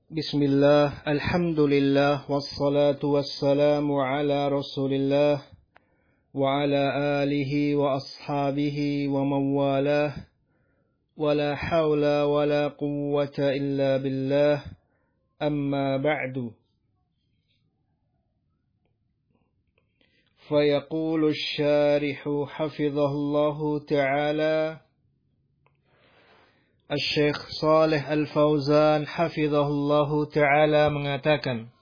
Bismillah, alhamdulillah, wassalatu wassalamu ala rasulillah, wa ala alihi wa ashabihi wa mawalah, wa la hawla wa la quwwata illa billah, amma ba'du. Fayaqulu syarihu hafidhahullahu ta'ala, Syekh Shalih Al-Fauzan hafizahullahu ta'ala mengatakan,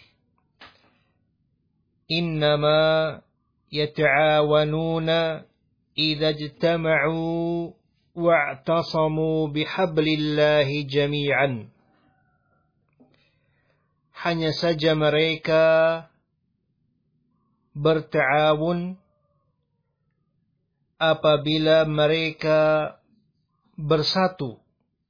Innama yata'awanuna idza ijtama'u wa'tasamu bihablillahi jami'an. Hanya saja mereka berta'awun apabila mereka bersatu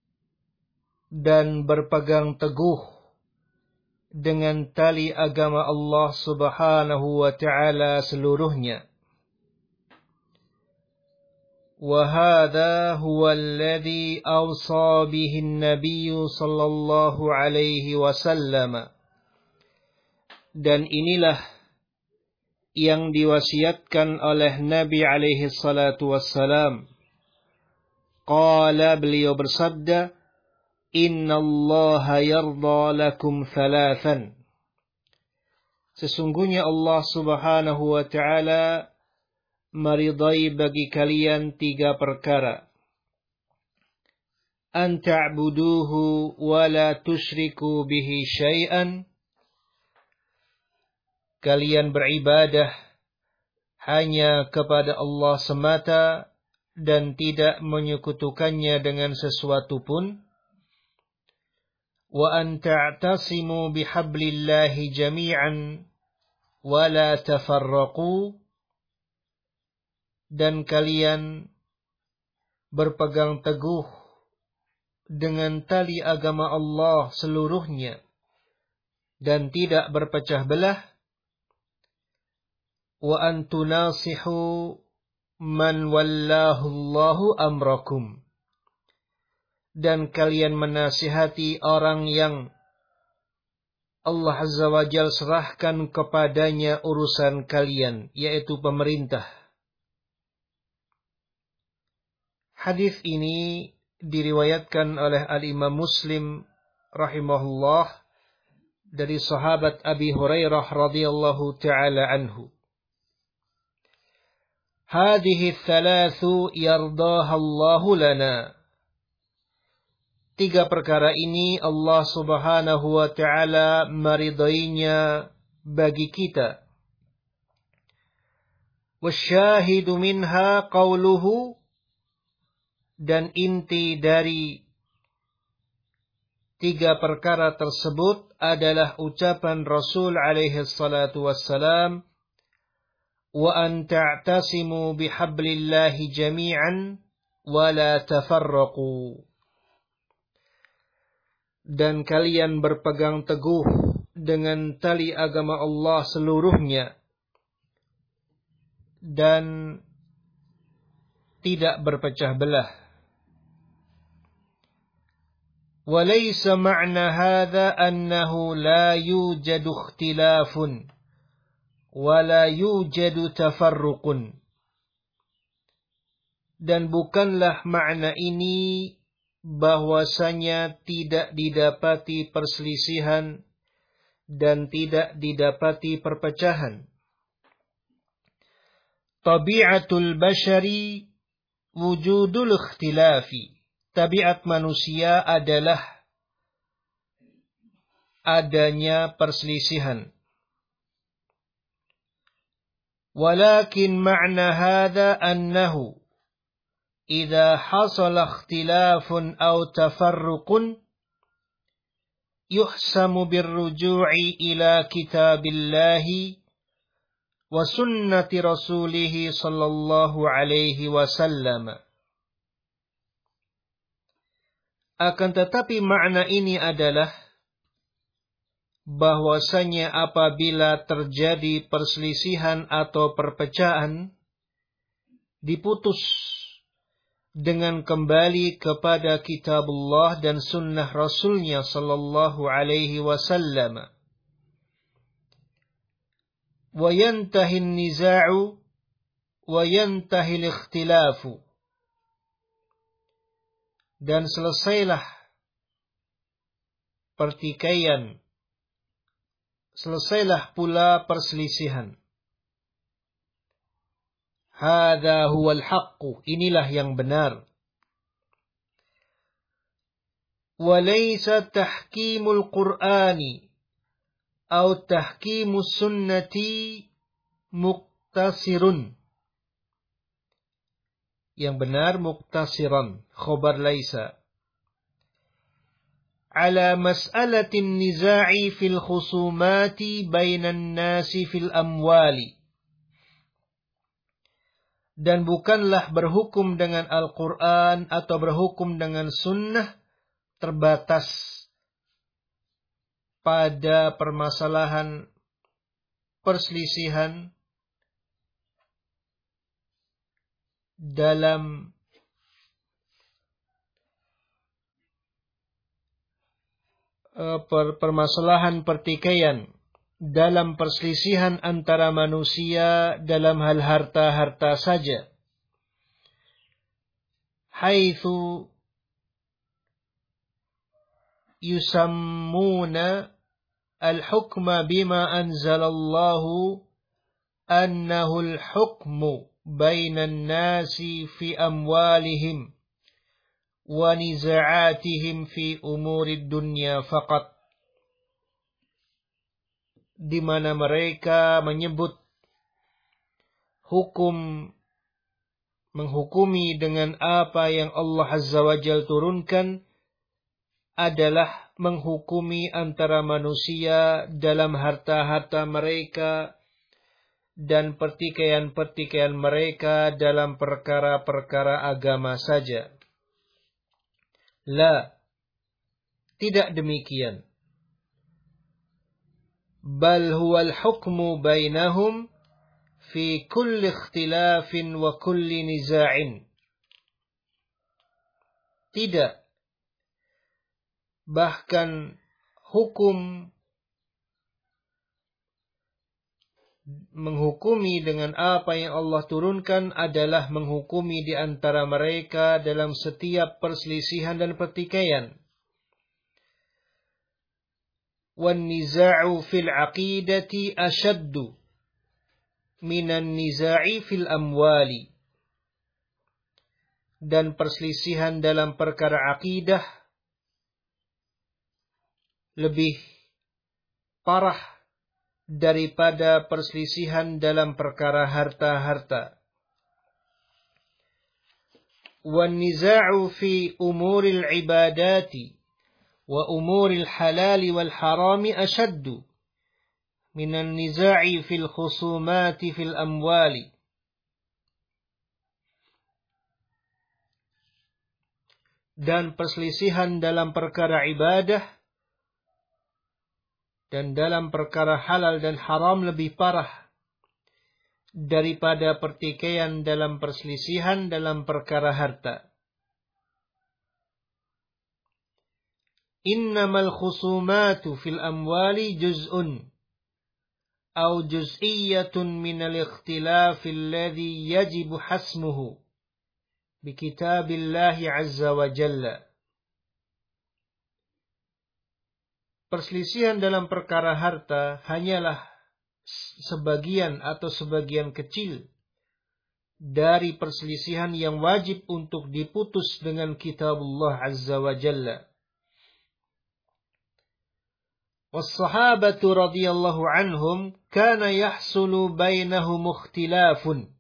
dan berpegang teguh dengan tali agama Allah Subhanahu wa ta'ala seluruhnya. Wa hadha huwa alladhi awsa bihi an-nabiy sallallahu alaihi wasallam. Dan inilah yang diwasiatkan oleh Nabi alaihi salatu wassalam. Qala, beliau bersabda, Inna Allah yarda lakum thalathan. Sesungguhnya Allah Subhanahu wa ta'ala meridai bagi kalian 3 perkara. An ta'buduhu wa la tusyriku bihi syai'an. Kalian beribadah hanya kepada Allah semata dan tidak menyekutukannya dengan sesuatu pun. Wa an ta'tasimu bihablillahi jami'an wa la tafarraqu. Dan kalian berpegang teguh dengan tali agama Allah seluruhnya dan tidak berpecah belah. Wa an tunasihu man wallahu Allahu amrakum. Dan kalian menasihati orang yang Allah Azza wa Jalla serahkan kepadanya urusan kalian, yaitu pemerintah. Hadis ini diriwayatkan oleh Al-Imam Muslim rahimahullah dari sahabat Abi Hurairah radhiyallahu ta'ala anhu. Hadhihi thalathu yardaha Allahu lana. 3 perkara ini Allah Subhanahu wa ta'ala meridainya bagi kita. Wasyahidu minha qawluhu. Dan inti dari 3 perkara tersebut adalah ucapan Rasul alaihi salatu wassalam, wa an ta'tasimu bihablillahi jami'an wa la tafarraqu. Dan kalian berpegang teguh dengan tali agama Allah seluruhnya dan tidak berpecah belah. وليس معنى هذا أنه لا يوجد اختلاف ولا يوجد تفرق. Dan bukanlah makna ini bahwasanya tidak didapati perselisihan dan tidak didapati perpecahan. Tabi'atul bashari wujudul ikhtilafi. Tabiat manusia adalah adanya perselisihan. Walakin ma'na hadha annahu idza hasala ikhtilafun aw tafarruqun yuhsamu birruju'i ila kitabillahi wa sunnati rasulih sallallahu alaihi wasallam. Akan tetapi makna ini adalah bahwasanya apabila terjadi perselisihan atau perpecahan, diputus dengan kembali kepada kitabullah dan sunnah Rasulnya sallallahu alaihi wasallam. Wa yantahi an-niza'u wa yantahi al-ikhtilafu. Dan selesailah pertikaian, selesailah pula perselisihan. Hadza huwal haqqu, inilah yang benar. Wa laysa tahkimul Qur'ani atau tahkimus sunnati muqtasirun. Yang benar muqtasiran, khabar laysa. Ala mas'alatin niza'i fil khusumati bainan nasi fil amwali. Dan bukanlah berhukum dengan Al-Quran atau berhukum dengan sunnah terbatas pada permasalahan perselisihan dalam permasalahan pertikaian, dalam perselisihan antara manusia dalam hal harta-harta saja. Haitsu yusammuna al-hukma bima anzalallahu annahu al-hukmu bainan nasi fi amwalihim wa niza'atihim fi umuri dunya faqat. Di mana mereka menyebut hukum, menghukumi dengan apa yang Allah Azza wa Jalla turunkan adalah menghukumi antara manusia dalam harta-harta mereka dan pertikaian-pertikaian mereka dalam perkara-perkara agama saja. La, tidak demikian. Bal huwal hukmu bainahum fi kulli ikhtilafin wa kulli niza'in. Tidak. Bahkan hukum menghukumi dengan apa yang Allah turunkan adalah menghukumi di antara mereka dalam setiap perselisihan dan pertikaian. وَالنِّزَاعُ فِي الْعَقِيدَةِ أَشَدُّ مِنَ النِّزَاعِ فِي الْأَمْوَالِ. Dan perselisihan dalam perkara akidah lebih parah daripada perselisihan dalam perkara harta-harta. وَالنِّزَاعُ فِي أُمُورِ الْعِبَادَاتِ وَأُمُورِ الْحَلَالِ وَالْحَرَامِ أَشَدُّ مِنَ النِّزَاعِ فِي الْخُصُومَاتِ فِي الْأَمْوَالِ. Dan perselisihan dalam perkara ibadah dan dalam perkara halal dan haram lebih parah daripada pertikaian dalam perselisihan dalam perkara harta. Innamal khusumatu fil amwali juz'un aw juz'iyyatun minal ikhtilafil ladzi yajibu hasmuhu bi kitabillahi azza wa jalla. Perselisihan dalam perkara harta hanyalah sebagian atau sebagian kecil dari perselisihan yang wajib untuk diputus dengan kitabullah azza wa jalla. والصحابة رضي الله عنهم كان يحصل بينهم اختلاف.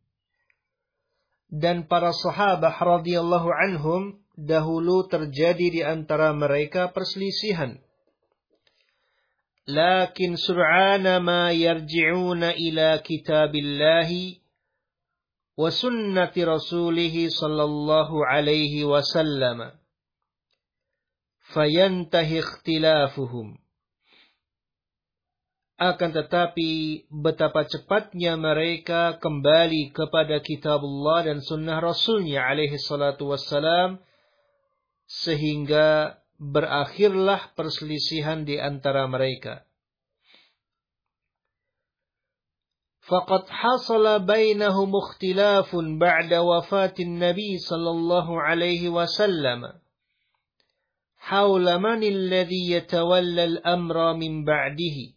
Dan para sahabat radhiyallahu anhum dahulu terjadi di antara mereka perselisihan. Lakin sur'ana ma yarji'una ila kitabillahi wa sunnati rasulih sallallahu alaihi wasallam. Fayantahi ikhtilafuhum. Akan tetapi betapa cepatnya mereka kembali kepada kitabullah dan sunnah Rasulnya alaihi salatu wassalam, sehingga berakhirlah perselisihan di antara mereka. Faqad hasala bainahum ikhtilafun ba'da wafatin Nabi sallallahu alaihi wasallam hawla man alladhi yatawalla al-amra min ba'dihi.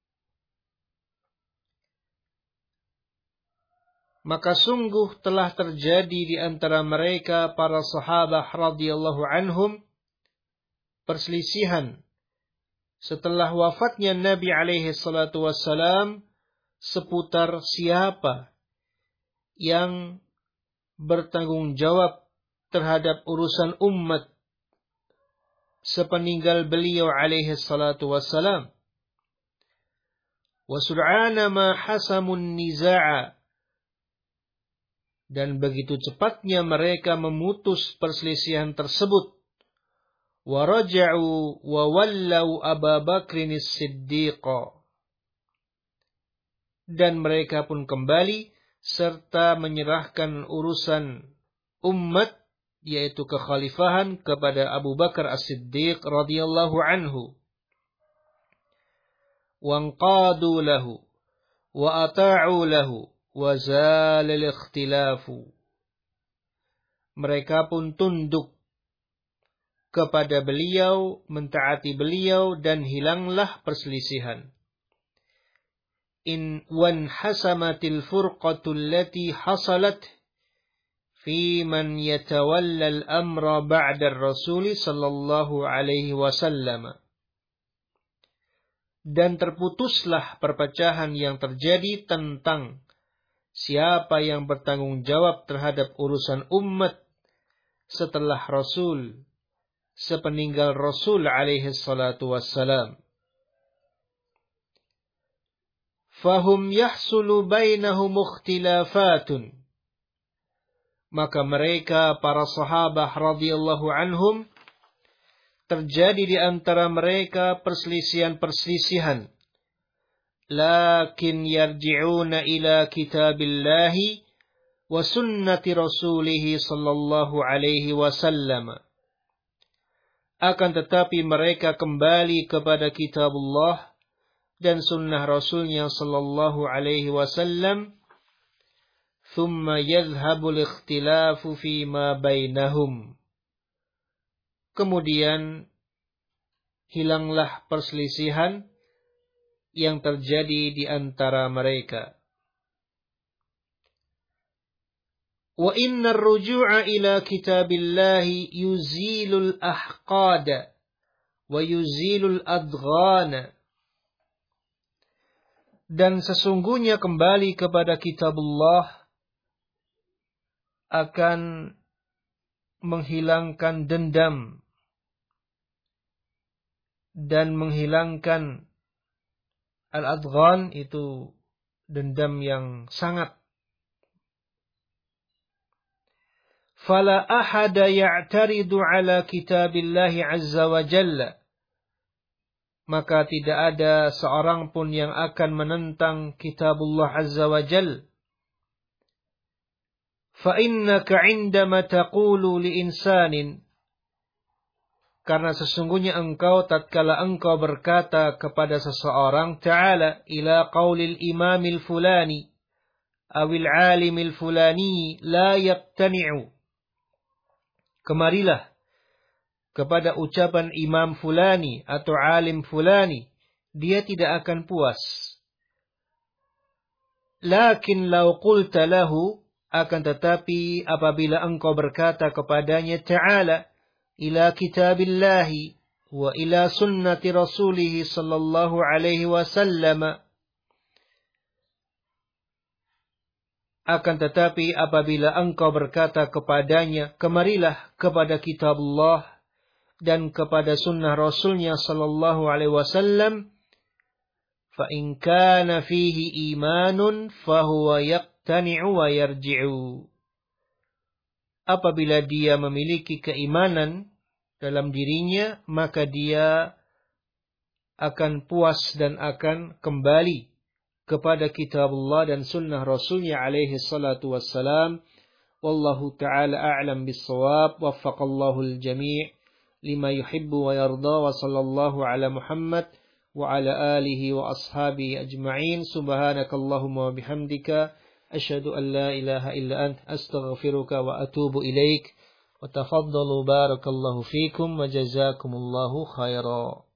Maka sungguh telah terjadi di antara mereka para sahabat radhiyallahu anhum perselisihan setelah wafatnya Nabi alaihi salatu wassalam seputar siapa yang bertanggung jawab terhadap urusan umat sepeninggal beliau alaihi salatu wassalam. Wa sur'ana ma hasamun niza'a, dan begitu cepatnya mereka memutus perselisihan tersebut. Wa raja'u wa wallau Abu Bakrin as-Siddiq, dan mereka pun kembali serta menyerahkan urusan umat, yaitu kekhalifahan, kepada Abu Bakar as-Siddiq radhiyallahu anhu. Wanqadu lahu wa ata'u lahu wa zala al-ikhtilafu. Mereka pun tunduk kepada beliau, mentaati beliau, dan hilanglah perselisihan. In wanhasamatil furqatul lati hasalat fi man yatawalla al-amra ba'da ar-rasul sallallahu alaihi wasallam. Dan terputuslah perpecahan yang terjadi tentang siapa yang bertanggung jawab terhadap urusan umat setelah Rasul, sepeninggal Rasul alaihi salatu wassalam. Fahum yahsulu bainahum ikhtilafatun. Maka mereka para sahabat radhiyallahu anhum terjadi di antara mereka perselisihan-perselisihan. Lakin yarji'una ila kitabillahi wa sunnati rasulih sallallahu alaihi wasallam. Akan tetapi mereka kembali kepada kitabullah dan sunnah Rasulnya sallallahu alaihi wasallam. Thumma yadhhabul ikhtilafu fima bainahum. Kemudian hilanglah perselisihan yang terjadi di antara mereka. Wa inna ar-ruju'a ila kitabillahi yuzilul ahqada wa yuzilul adghana. Dan sesungguhnya kembali kepada kitabullah akan menghilangkan dendam dan menghilangkan al-adghan, itu dendam yang sangat. Fala ahada ya'taridu ala kitabillahi azza wa jalla. Maka tidak ada seorang pun yang akan menentang kitabullah azza wa jalla. Fa innaka 'indama taqulu li insanin, karena sesungguhnya engkau tatkala engkau berkata kepada seseorang, ta'ala ila qaulil imamil fulani awil alimil fulani la yaqtani'u, kemarilah kepada ucapan imam fulani atau alim fulani, dia tidak akan puas. Lakin law qulta lahu, akan tetapi apabila engkau berkata kepadanya, ta'ala ila kitabillahi wa ila sunnati rasulih sallallahu alaihi wasallam, akan tetapi apabila engkau berkata kepadanya, kemarilah kepada kitabullah dan kepada sunnah Rasulnya sallallahu alaihi wasallam, fa in kana fihi imanun fahuwa yaqtani'u wa yarji'u. Apabila dia memiliki keimanan dalam dirinya, maka dia akan puas dan akan kembali kepada kitabullah dan sunnah Rasulnya alaihi salatu wassalam. Wallahu ta'ala a'lam bis-shawab. Waffaqallahu al-jami' lima yuhibbu wa yarda. Wa sallallahu ala Muhammad wa ala alihi wa ashabihi ajma'in. Subhanakallahumma wa bihamdika asyhadu an la ilaha illa ant astaghfiruka wa atubu ilaik. Wa tafaddalu barakallahu fikum wa jazakumullahu khairan.